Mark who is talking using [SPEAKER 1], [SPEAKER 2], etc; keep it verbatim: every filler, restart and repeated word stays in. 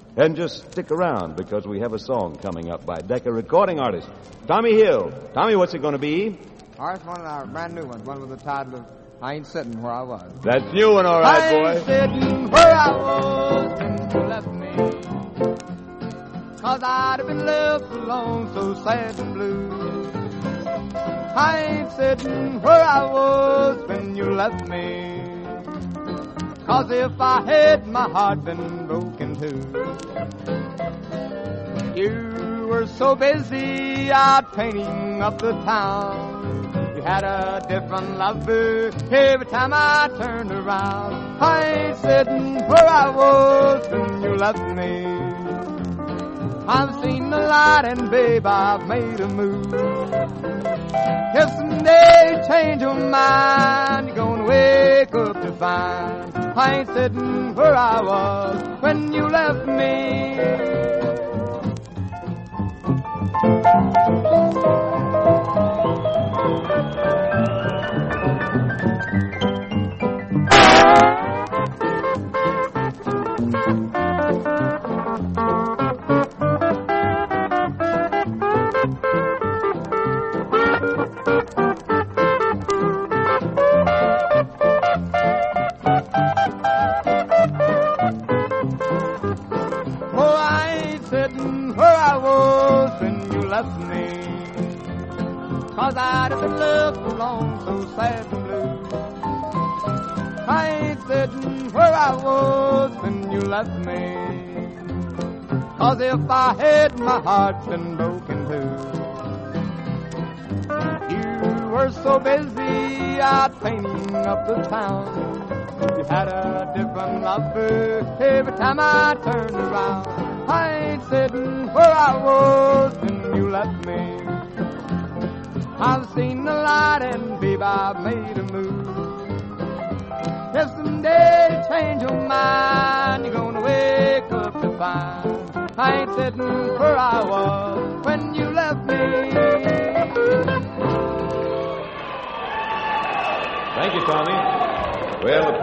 [SPEAKER 1] And just stick around because we have a song coming up by Decca recording artist Tommy Hill. Tommy, what's it going to be?
[SPEAKER 2] All right, it's one of our brand new ones, one with the title of I Ain't Sitting Where I Was.
[SPEAKER 1] That's new one, all right, boy.
[SPEAKER 2] I ain't sitting where I was when you left me, 'cause I'd have been left alone so sad and blue. I ain't sitting where I was when you left me, 'cause if I had, my heart been broken too. You were so busy out painting up the town. You had a different lover every time I turned around. I ain't sitting where I was when you left me. I've seen the light and babe, I've made a move. If someday you change your mind, you're gonna wake up to find I ain't sitting where I was when you left me. Sitting where I was when you left me, 'cause I'd have been left alone so sad and blue. I ain't sitting where I was when you left me, 'cause if I had, my heart's been broken too. You were so busy out painting up the town. You had a different lover every time I turned around. I ain't sitting where I was when you left me. I've seen the light and babe, I've made a move. If someday you change your mind, you're gonna wake up to find I ain't sitting where I was when you left me.
[SPEAKER 1] Thank you, Tommy. Well,